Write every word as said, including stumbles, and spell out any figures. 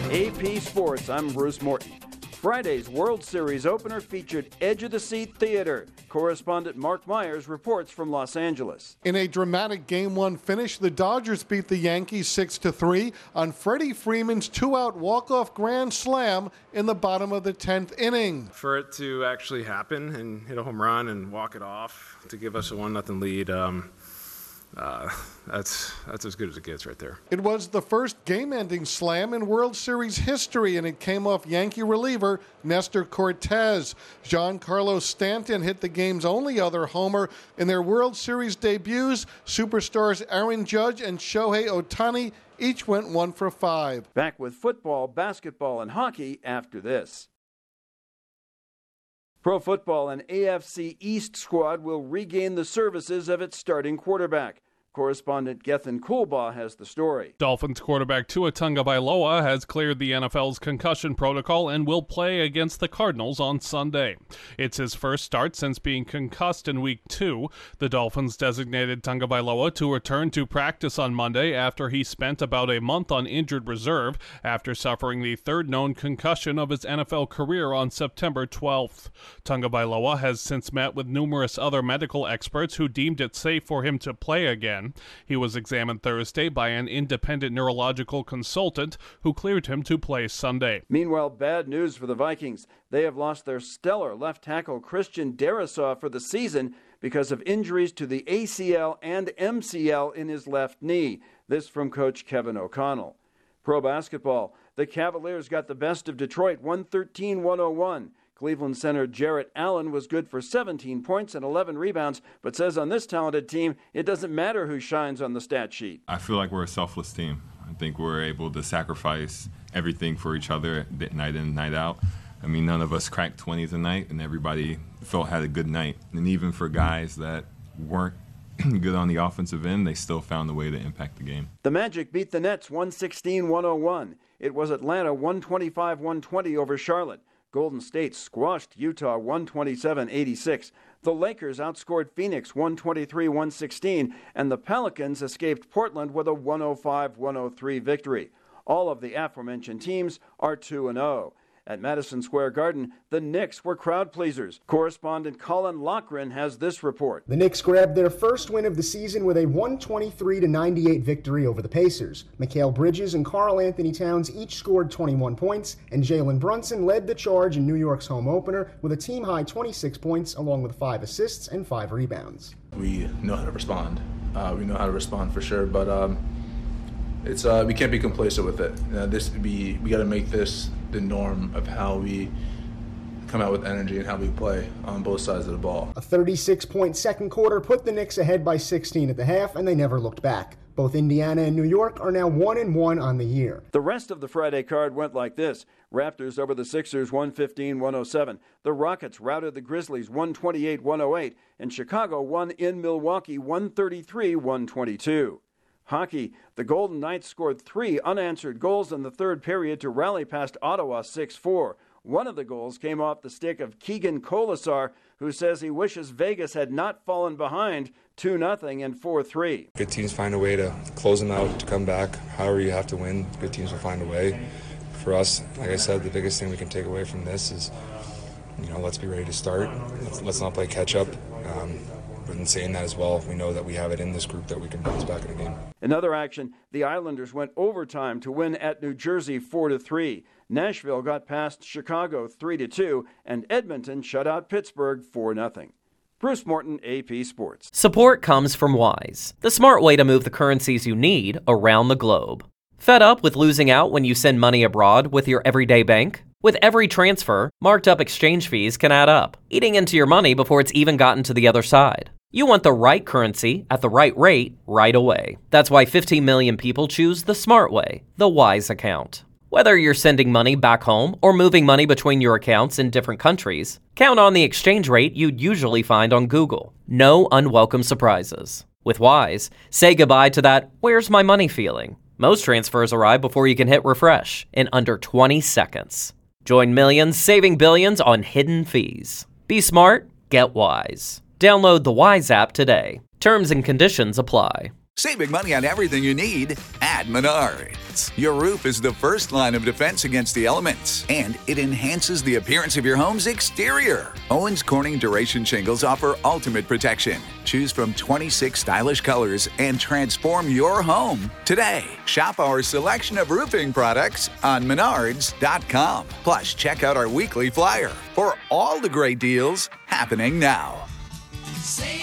A P Sports, I'm Bruce Morton. Friday's World Series opener featured edge-of-the-seat theater. Correspondent Mark Myers reports from Los Angeles. In a dramatic Game one finish, the Dodgers beat the Yankees six to three on Freddie Freeman's two-out walk-off grand slam in the bottom of the tenth inning. For it to actually happen and hit a home run and walk it off to give us a one nothing lead, um, Uh, that's that's as good as it gets right there. It was the first game-ending slam in World Series history, and it came off Yankee reliever Nestor Cortez. Giancarlo Stanton hit the game's only other homer. In their World Series debuts, superstars Aaron Judge and Shohei Ohtani each went one for five. Back with football, basketball, and hockey after this. Pro Football and A F C East squad will regain the services of its starting quarterback. Correspondent Gethin Coolbaugh has the story. Dolphins quarterback Tua Tagovailoa has cleared the N F L's concussion protocol and will play against the Cardinals on Sunday. It's his first start since being concussed in week two. The Dolphins designated Tagovailoa to return to practice on Monday after he spent about a month on injured reserve after suffering the third known concussion of his N F L career on September twelfth. Tagovailoa has since met with numerous other medical experts who deemed it safe for him to play again. He was examined Thursday by an independent neurological consultant who cleared him to play Sunday. Meanwhile, bad news for the Vikings. They have lost their stellar left tackle Christian Darrisaw for the season because of injuries to the A C L and M C L in his left knee. This from coach Kevin O'Connell. Pro basketball. The Cavaliers got the best of Detroit, one thirteen to one oh one. Cleveland center Jarrett Allen was good for seventeen points and eleven rebounds, but says on this talented team, it doesn't matter who shines on the stat sheet. I feel like we're a selfless team. I think we're able to sacrifice everything for each other night in, night out. I mean, none of us cracked twenties a night, and everybody felt had a good night. And even for guys that weren't good on the offensive end, they still found a way to impact the game. The Magic beat the Nets one sixteen to one oh one. It was Atlanta one twenty-five to one twenty over Charlotte. Golden State squashed Utah one twenty-seven to eighty-six. The Lakers outscored Phoenix one twenty-three to one sixteen, and the Pelicans escaped Portland with a one oh five to one oh three victory. All of the aforementioned teams are two and oh. At Madison Square Garden, the Knicks were crowd pleasers. Correspondent Colin Loughran has this report. The Knicks grabbed their first win of the season with a one twenty-three to ninety-eight victory over the Pacers. Mikal Bridges and Karl Anthony Towns each scored twenty-one points, and Jalen Brunson led the charge in New York's home opener with a team-high twenty-six points along with five assists and five rebounds. We know how to respond. Uh, we know how to respond for sure, but um, it's uh, we can't be complacent with it. Uh, this be we got to make this the norm of how we come out with energy and how we play on both sides of the ball. A thirty-six point second quarter put the Knicks ahead by sixteen at the half, and they never looked back. Both Indiana and New York are now one and one on the year. The rest of the Friday card went like this. Raptors over the Sixers one fifteen to one oh seven. The Rockets routed the Grizzlies one twenty-eight to one oh eight, and Chicago won in Milwaukee one thirty-three to one twenty-two. Hockey, the Golden Knights scored three unanswered goals in the third period to rally past Ottawa six four. One of the goals came off the stick of Keegan Colasar, who says he wishes Vegas had not fallen behind two nothing and four three. Good teams find a way to close them out, to come back. However you have to win, good teams will find a way. For us, like I said, the biggest thing we can take away from this is, you know, let's be ready to start. Let's, let's not play catch-up. Um, But in saying that as well, we know that we have it in this group that we can bounce back in the game. In other action, the Islanders went overtime to win at New Jersey four to three. Nashville got past Chicago three to two, and Edmonton shut out Pittsburgh four nothing. Bruce Morton, A P Sports. Support comes from Wise, the smart way to move the currencies you need around the globe. Fed up with losing out when you send money abroad with your everyday bank? With every transfer, marked up exchange fees can add up, eating into your money before it's even gotten to the other side. You want the right currency at the right rate right away. That's why fifteen million people choose the smart way, the Wise account. Whether you're sending money back home or moving money between your accounts in different countries, count on the exchange rate you'd usually find on Google. No unwelcome surprises. With Wise, say goodbye to that "where's my money" feeling. Most transfers arrive before you can hit refresh in under twenty seconds. Join millions saving billions on hidden fees. Be smart, get Wise. Download the Wise app today. Terms and conditions apply. Saving money on everything you need at Menards. Your roof is the first line of defense against the elements, and it enhances the appearance of your home's exterior. Owens Corning Duration shingles offer ultimate protection. Choose from twenty-six stylish colors and transform your home today. Shop our selection of roofing products on Menards dot com. Plus, check out our weekly flyer for all the great deals happening now. Save